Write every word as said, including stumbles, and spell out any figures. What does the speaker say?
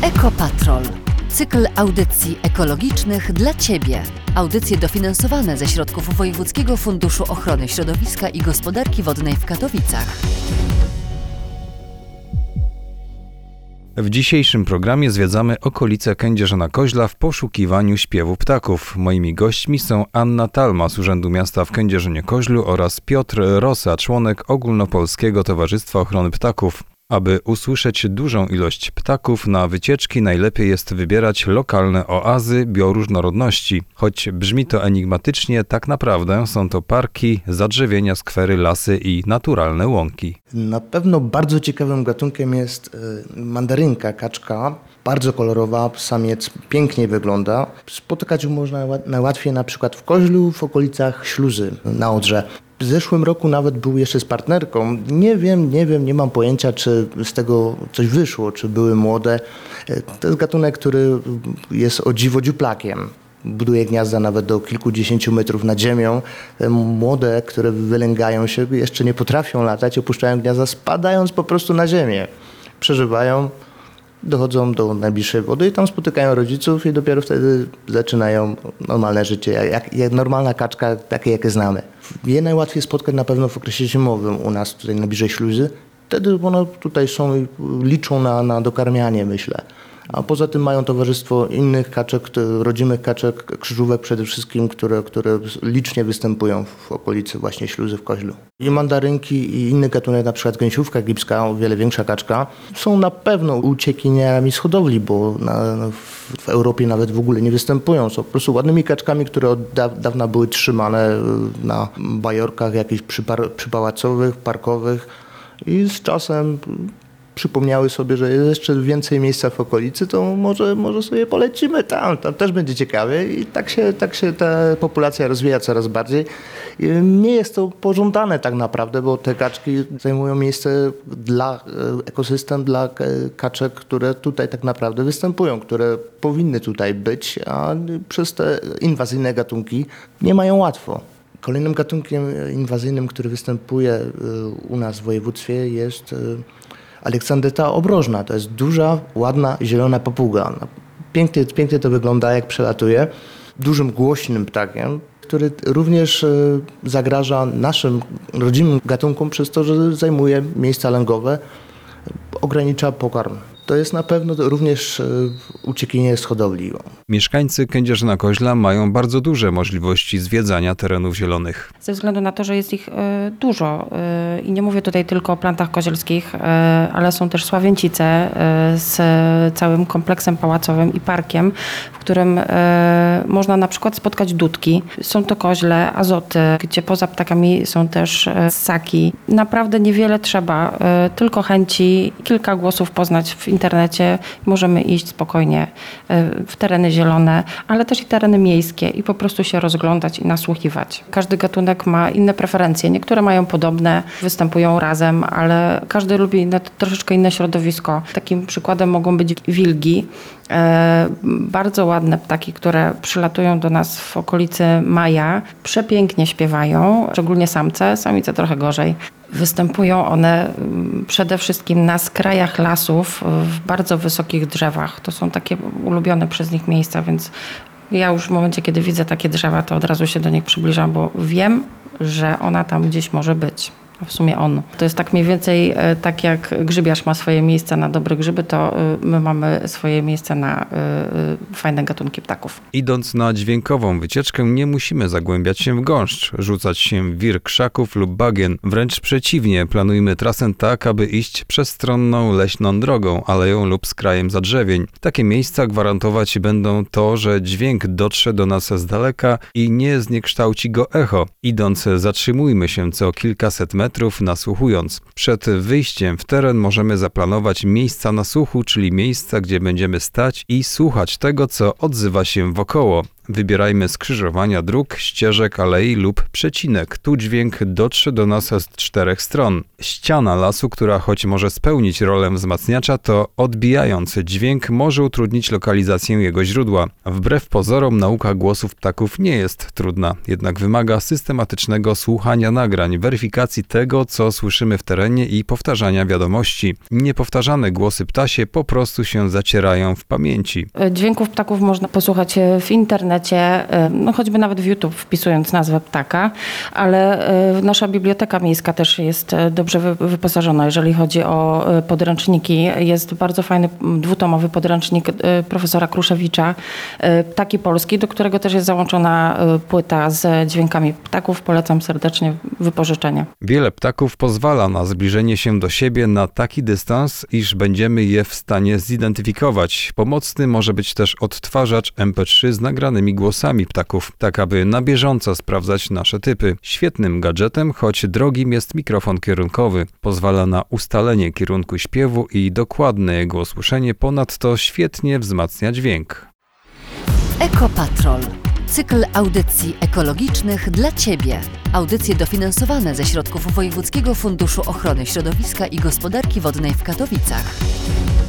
Ekopatrol. Cykl audycji ekologicznych dla Ciebie. Audycje dofinansowane ze środków Wojewódzkiego Funduszu Ochrony Środowiska i Gospodarki Wodnej w Katowicach. W dzisiejszym programie zwiedzamy okolice Kędzierzyna-Koźla w poszukiwaniu śpiewu ptaków. Moimi gośćmi są Anna Talma z Urzędu Miasta w Kędzierzynie-Koźlu oraz Piotr Rosa, członek Ogólnopolskiego Towarzystwa Ochrony Ptaków. Aby usłyszeć dużą ilość ptaków, na wycieczki najlepiej jest wybierać lokalne oazy bioróżnorodności. Choć brzmi to enigmatycznie, tak naprawdę są to parki, zadrzewienia, skwery, lasy i naturalne łąki. Na pewno bardzo ciekawym gatunkiem jest mandarynka, kaczka. Bardzo kolorowa, samiec pięknie wygląda. Spotykać ją można najłatwiej na przykład w Koźlu, w okolicach Śluzy na Odrze. W zeszłym roku nawet był jeszcze z partnerką. Nie wiem, nie wiem, nie mam pojęcia, czy z tego coś wyszło, czy były młode. To jest gatunek, który jest o dziwo dziuplakiem. Buduje gniazda nawet do kilkudziesięciu metrów nad ziemią. Te młode, które wylęgają się, jeszcze nie potrafią latać, opuszczają gniazda, spadając po prostu na ziemię. Przeżywają, dochodzą do najbliższej wody i tam spotykają rodziców i dopiero wtedy zaczynają normalne życie, jak, jak normalna kaczka, takie jakie znamy. Je najłatwiej spotkać na pewno w okresie zimowym u nas tutaj najbliżej Śluzy. Wtedy one tutaj są i liczą na, na dokarmianie, myślę. A poza tym mają towarzystwo innych kaczek, rodzimych kaczek, krzyżówek przede wszystkim, które, które licznie występują w okolicy właśnie Śluzy w Koźlu. I mandarynki i inny gatunek, na przykład gęsiówka egipska, o wiele większa kaczka, są na pewno uciekiniami z hodowli, bo na, w Europie nawet w ogóle nie występują. Są po prostu ładnymi kaczkami, które od da, dawna były trzymane na bajorkach jakichś przypar, przypałacowych, parkowych i z czasem przypomniały sobie, że jest jeszcze więcej miejsca w okolicy, to może, może sobie polecimy tam, tam też będzie ciekawie i tak się, tak się ta populacja rozwija coraz bardziej. I nie jest to pożądane tak naprawdę, bo te kaczki zajmują miejsce dla ekosystem, dla kaczek, które tutaj tak naprawdę występują, które powinny tutaj być, a przez te inwazyjne gatunki nie mają łatwo. Kolejnym gatunkiem inwazyjnym, który występuje u nas w województwie jest Aleksandryta obrożna. To jest duża, ładna, zielona papuga. Pięknie, pięknie to wygląda, jak przelatuje. Dużym, głośnym ptakiem, który również zagraża naszym rodzimym gatunkom przez to, że zajmuje miejsca lęgowe, ogranicza pokarm. To jest na pewno również uciekinier z hodowli. Mieszkańcy Kędzierzyna-Koźla mają bardzo duże możliwości zwiedzania terenów zielonych. Ze względu na to, że jest ich dużo i nie mówię tutaj tylko o plantach kozielskich, ale są też Sławęcice z całym kompleksem pałacowym i parkiem, w którym można na przykład spotkać dudki. Są to koźle, azoty, gdzie poza ptakami są też ssaki. Naprawdę niewiele trzeba, tylko chęci, kilka głosów poznać w internecie. Możemy iść spokojnie w tereny zielone, ale też i tereny miejskie i po prostu się rozglądać i nasłuchiwać. Każdy gatunek ma inne preferencje. Niektóre mają podobne, występują razem, ale każdy lubi inne, troszeczkę inne środowisko. Takim przykładem mogą być wilgi. E, bardzo ładne ptaki, które przylatują do nas w okolicy maja. Przepięknie śpiewają, szczególnie samce, samice trochę gorzej. Występują one przede wszystkim na skrajach lasów, w bardzo wysokich drzewach. To są takie ulubione przez nich miejsca, więc ja już w momencie, kiedy widzę takie drzewa, to od razu się do nich przybliżam, bo wiem, że ona tam gdzieś może być. W sumie on. To jest tak mniej więcej tak jak grzybiarz ma swoje miejsce na dobre grzyby, to my mamy swoje miejsce na y, fajne gatunki ptaków. Idąc na dźwiękową wycieczkę nie musimy zagłębiać się w gąszcz, rzucać się w wir krzaków lub bagien. Wręcz przeciwnie, planujmy trasę tak, aby iść przestronną leśną drogą, aleją lub skrajem zadrzewień. Takie miejsca gwarantować będą to, że dźwięk dotrze do nas z daleka i nie zniekształci go echo. Idąc zatrzymujmy się co kilkaset metrów, nasłuchując. Przed wyjściem w teren możemy zaplanować miejsca nasłuchu, czyli miejsca, gdzie będziemy stać i słuchać tego, co odzywa się wokoło. Wybierajmy skrzyżowania dróg, ścieżek, alei lub przecinek. Tu dźwięk dotrze do nas z czterech stron. Ściana lasu, która choć może spełnić rolę wzmacniacza, to odbijający dźwięk może utrudnić lokalizację jego źródła. Wbrew pozorom nauka głosów ptaków nie jest trudna, jednak wymaga systematycznego słuchania nagrań, weryfikacji tego, co słyszymy w terenie i powtarzania wiadomości. Niepowtarzane głosy ptasie po prostu się zacierają w pamięci. Dźwięków ptaków można posłuchać w internecie, no choćby nawet w YouTube wpisując nazwę ptaka, ale nasza biblioteka miejska też jest dobrze wyposażona, jeżeli chodzi o podręczniki. Jest bardzo fajny dwutomowy podręcznik profesora Kruszewicza, Ptaki Polski, do którego też jest załączona płyta z dźwiękami ptaków. Polecam serdecznie wypożyczenie. Wiele ptaków pozwala na zbliżenie się do siebie na taki dystans, iż będziemy je w stanie zidentyfikować. Pomocny może być też odtwarzacz em pe trzy z nagranymi głosami ptaków, tak aby na bieżąco sprawdzać nasze typy. Świetnym gadżetem, choć drogim, jest mikrofon kierunkowy. Pozwala na ustalenie kierunku śpiewu i dokładne jego usłyszenie, ponadto świetnie wzmacnia dźwięk. Ekopatrol. Cykl audycji ekologicznych dla Ciebie. Audycje dofinansowane ze środków Wojewódzkiego Funduszu Ochrony Środowiska i Gospodarki Wodnej w Katowicach.